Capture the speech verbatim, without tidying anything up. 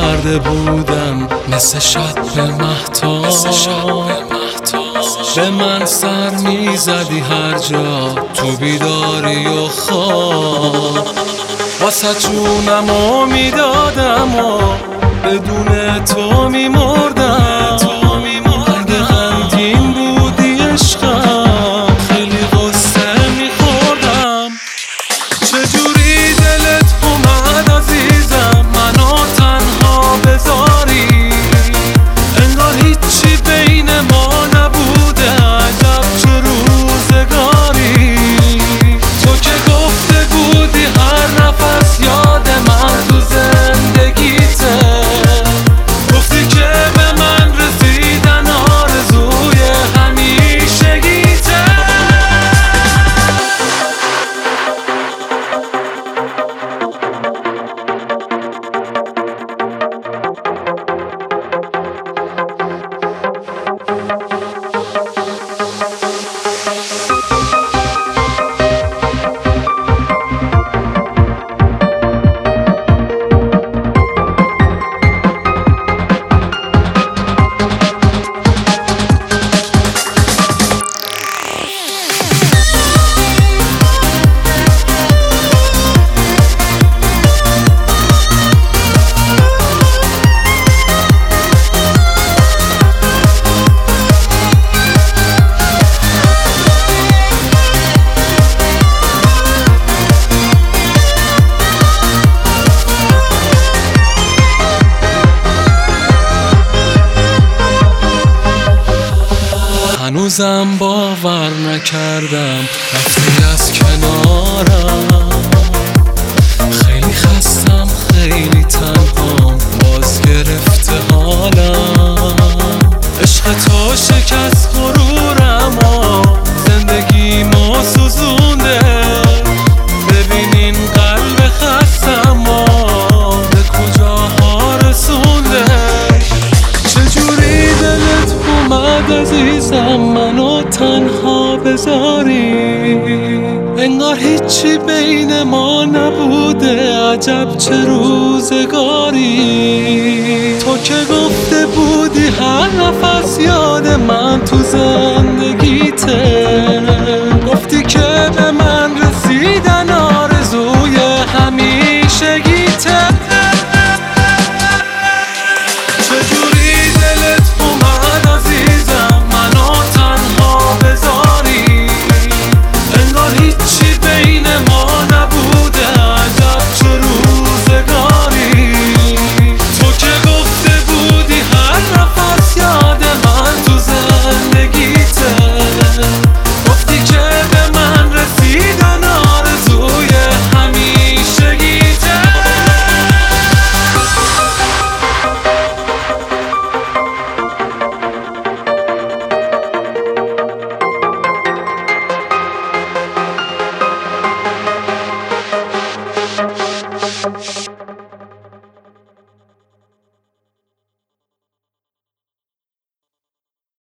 کرده بودم مثل شب مهتاب، به من سر میزدی هر جا تو بیداری و خواب، واسه جونمو میدادم و بدون تو میمردم. اگه غمگین بودی عشقم خیلی غصه میخوردم. چجوری دلت اومد عزیزم منو تنها بذاری، انگار هیچی بین ما نبوده، عجب چه روزگاری. تو که گفته بودی هر نفس یاد من تو زندگیته، گفتی که به من رسیدن آرزوی همیشگیته. هنوزم باور نکردم رفتی از کنارم، خیلی خستم خیلی تنهام باز گرفته حالم. عشق تو شکست غرورم و زندگیمو سوزونده، ببینین قلب خستم و به کجاها رسونده. چجوری دلت اومد عزیزم منو تنها بذاری، انگار هیچی بین ما نبوده، عجب چه روزگاری. تو که